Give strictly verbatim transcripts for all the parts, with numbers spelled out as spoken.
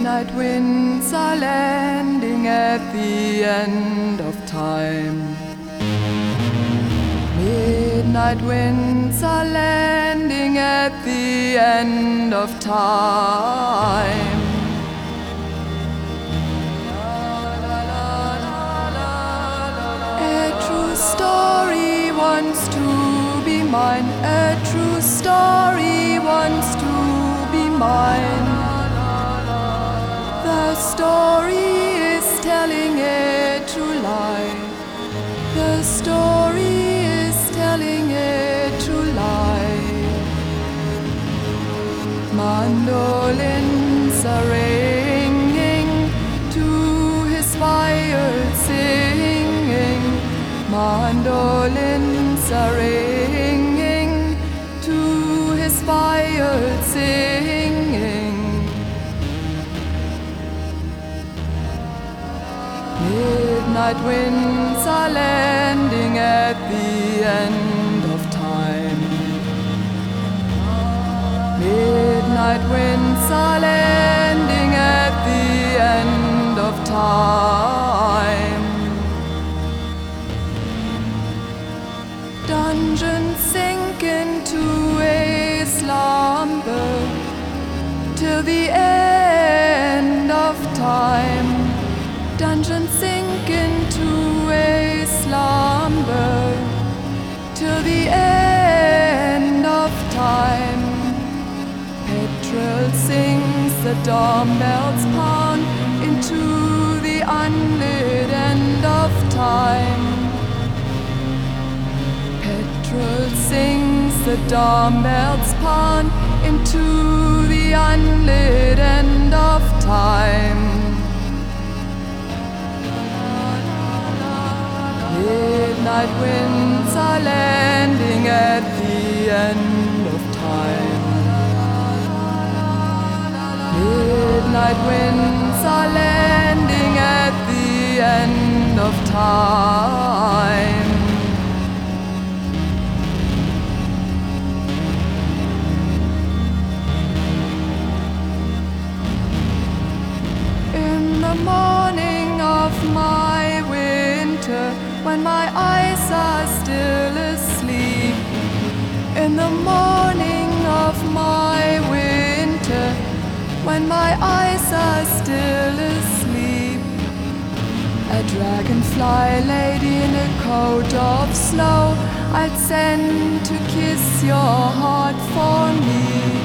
Midnight winds are landing at the end of time. Midnight winds are landing at the end of time. A true story wants to be mine. A true story wants to be mine. The story is telling a true lie. The story is telling a true lie. Mandolins are ringing to his viol singing. Mandolins are ringing to his viol singing. Midnight winds are landing at the end of time. Midnight winds are landing at the end of time. Dungeons sink into a slumber till the end of time. Dungeons sink into a slumber till the end of time. Petrol sings, the dumbbells pound into the unlit end of time. Petrol sings, the dumbbells pound into the unlit end of time. Midnight winds are landing at the end of time. Midnight winds are landing at the end of time. In the morning of my winter, when my eyes are still asleep, in the morning of my winter, when my eyes are still asleep, a dragonfly lady in a coat of snow I'd send to kiss your heart for me.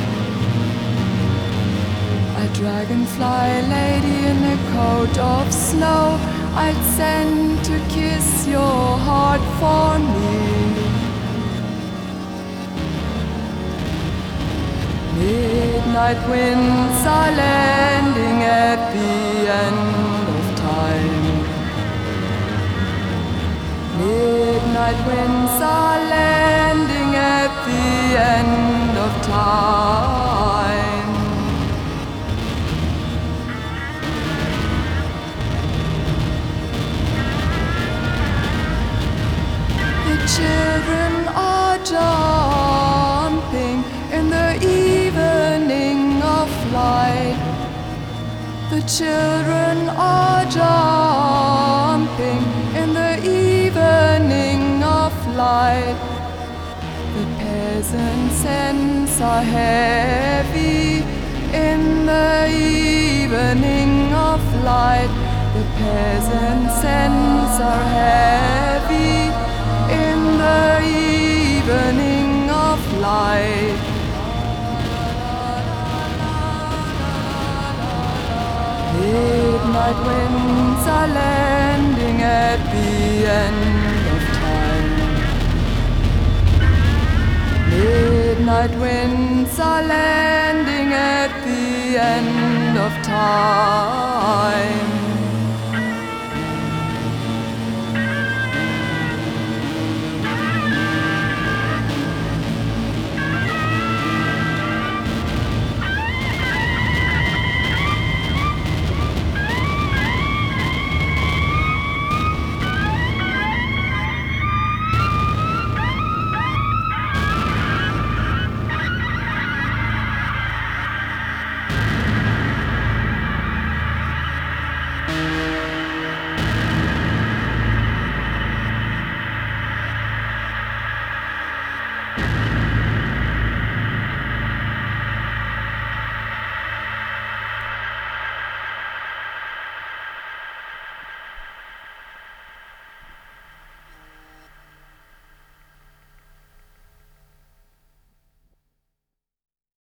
A dragonfly lady in a coat of snow I'd send to kiss your heart for me. Midnight winds are landing at the end of time. Midnight winds are landing at the end of time. Children are jumping in the evening of light. The children are jumping in the evening of light. The peasants' hands are heavy in the evening of light. The peasants' hands are heavy in the evening of light. Midnight winds are landing at the end of time. Midnight winds are landing at the end of time.